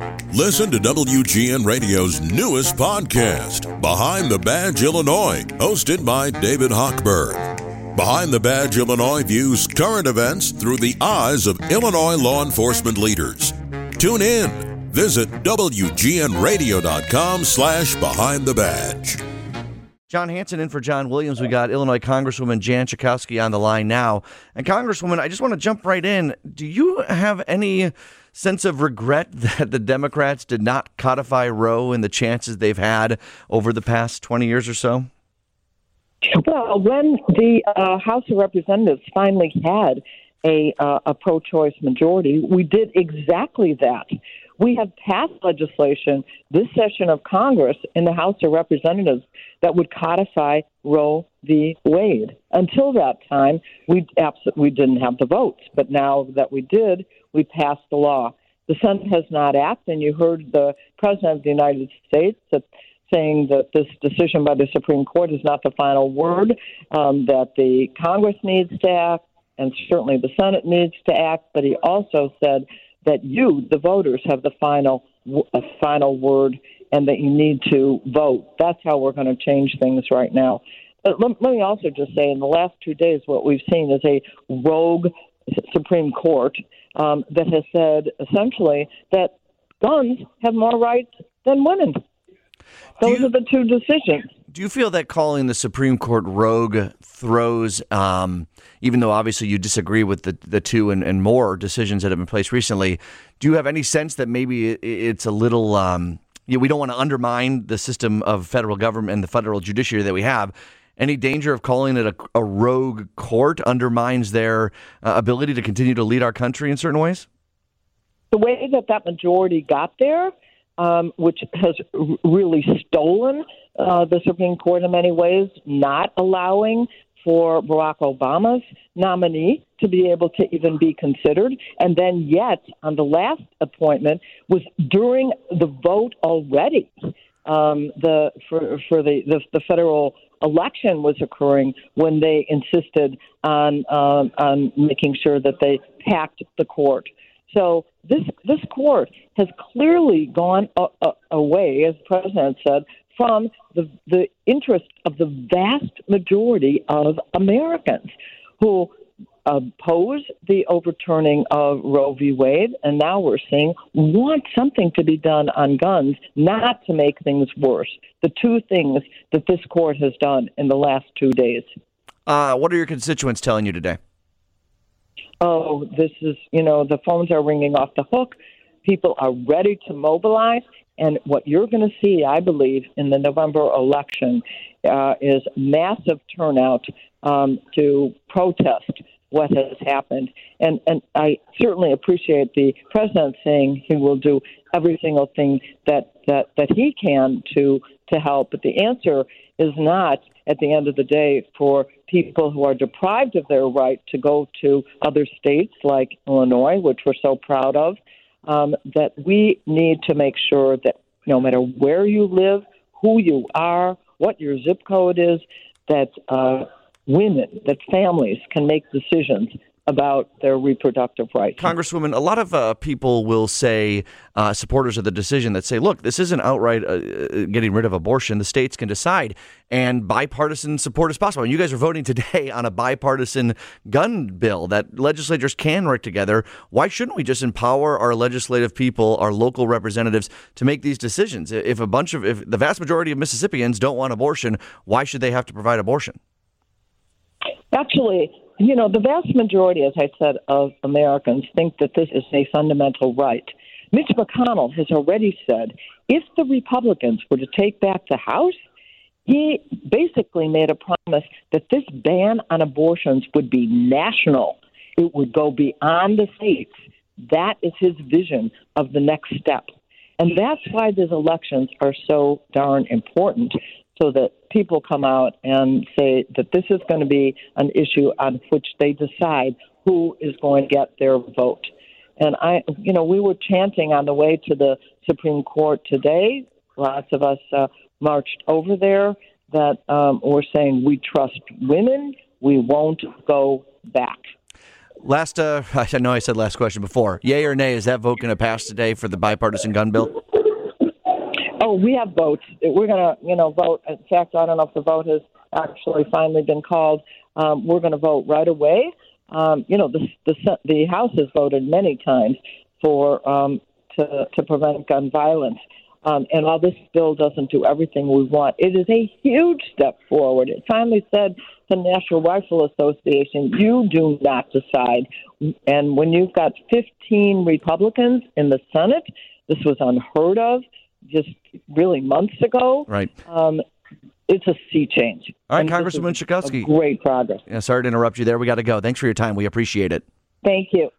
Listen to WGN Radio's newest podcast, Behind the Badge Illinois, hosted by David Hochberg. Behind the Badge Illinois views current events through the eyes of Illinois law enforcement leaders. Tune in. Visit WGNRadio.com/Behind the Badge. John Hanson in for John Williams. We got Illinois Congresswoman Jan Schakowsky on the line now. And Congresswoman, I just want to jump right in. Do you have any sense of regret that the Democrats did not codify Roe and the chances they've had over the past 20 years or so? Well, when the House of Representatives finally had a pro-choice majority, we did exactly that. We have passed legislation this session of Congress in the House of Representatives that would codify Roe v. Wade. Until that time, we didn't have the votes, but now that we did, we passed the law. The Senate has not acted, and you heard the President of the United States saying that this decision by the Supreme Court is not the final word, that the Congress needs to act, and certainly the Senate needs to act, but he also said that you, the voters, have the final word and that you need to vote. That's how we're going to change things right now. But let me also just say, in the last 2 days, what we've seen is a rogue Supreme Court that has said, essentially, that guns have more rights than women. Those are the two decisions. Do you feel that calling the Supreme Court rogue throws, even though obviously you disagree with the two and more decisions that have been placed recently, do you have any sense that maybe it's a little, we don't want to undermine the system of federal government and the federal judiciary that we have? Any danger of calling it a rogue court undermines their ability to continue to lead our country in certain ways? The way that majority got there, which has really stolen the Supreme Court in many ways, not allowing for Barack Obama's nominee to be able to even be considered. And then yet, on the last appointment, was during the vote already. The federal election was occurring when they insisted on making sure that they packed the court. So this court has clearly gone away, as the president said, from the interest of the vast majority of Americans who oppose the overturning of Roe v. Wade, and now we're seeing want something to be done on guns, not to make things worse. The two things that this court has done in the last 2 days. What are your constituents telling you today? Oh, this is, the phones are ringing off the hook. People are ready to mobilize. And what you're going to see, I believe, in the November election is massive turnout to protest what has happened. And I certainly appreciate the president saying he will do every single thing that he can to help. But the answer is not, at the end of the day, for people who are deprived of their right to go to other states like Illinois, which we're so proud of, that we need to make sure that no matter where you live, who you are, what your zip code is, that women, that families can make decisions about their reproductive rights. Congresswoman, a lot of people will say, supporters of the decision that say, look, this isn't outright getting rid of abortion. The states can decide, and bipartisan support is possible. And you guys are voting today on a bipartisan gun bill that legislatures can work together. Why shouldn't we just empower our legislative people, our local representatives, to make these decisions? If the vast majority of Mississippians don't want abortion, why should they have to provide abortion? Actually, the vast majority, as I said, of Americans think that this is a fundamental right. Mitch McConnell has already said if the Republicans were to take back the House, he basically made a promise that this ban on abortions would be national. It would go beyond the states. That is his vision of the next step. And that's why these elections are so darn important, so that people come out and say that this is going to be an issue on which they decide who is going to get their vote. And we were chanting on the way to the Supreme Court today. Lots of us marched over there that were saying we trust women. We won't go back. Last, I know I said last question before. Yay or nay, is that vote going to pass today for the bipartisan gun bill? Oh, we have votes. We're going to, vote. In fact, I don't know if the vote has actually finally been called. We're going to vote right away. The House has voted many times for to prevent gun violence. And while this bill doesn't do everything we want, it is a huge step forward. It finally said to the National Rifle Association, you do not decide. And when you've got 15 Republicans in the Senate, this was unheard of just really months ago. Right. It's a sea change. All right, Congresswoman Schakowsky. Great progress. Yeah, sorry to interrupt you there. We got to go. Thanks for your time. We appreciate it. Thank you.